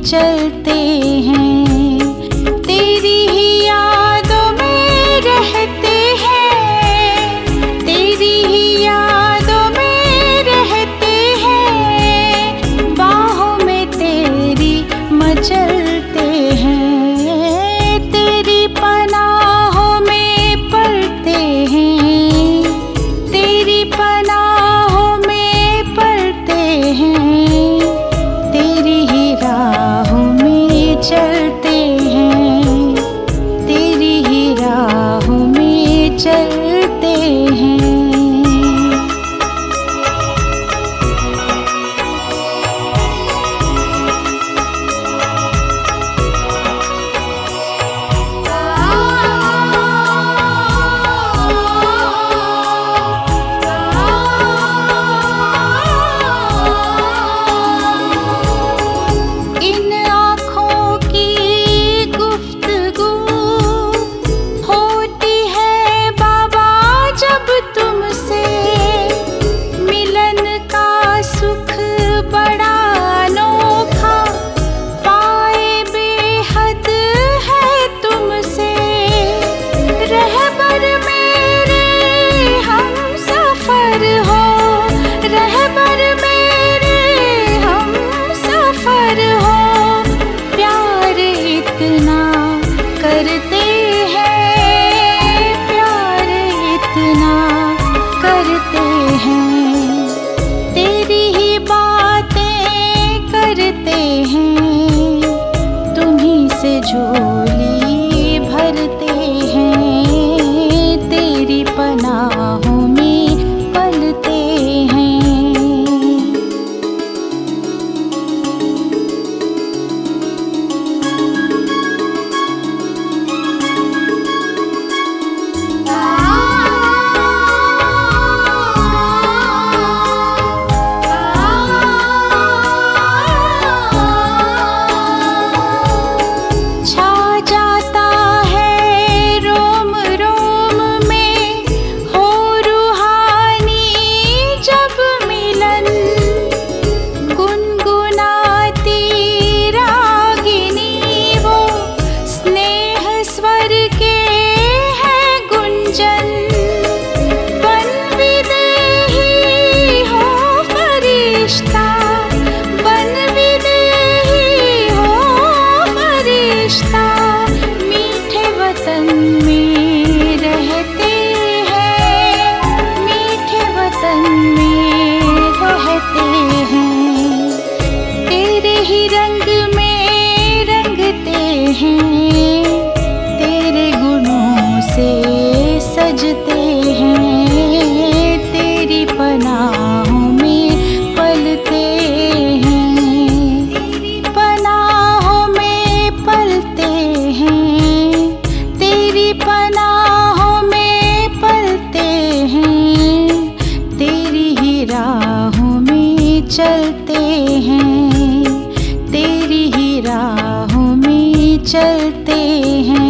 चलते हैं, तेरी ही यादों में रहते हैं, तेरी ही यादों में रहते हैं, बाहों में तेरी मचलते हैं, तेरी पनाहों में पलते हैं, तेरी पनाहों में पलते हैं, तेरी ही राहों में चलते हैं, तेरी ही राहों में चलते हैं। झोली भरते हैं, तेरी पनाहों में पलते हैं। तेरे गुणों से सजते हैं, तेरी पनाहों में पलते हैं, तेरी पनाहों में पलते हैं, तेरी पनाहों में पलते हैं, तेरी ही राहों में चलते हैं, तेरी ही राहों में चलते हैं।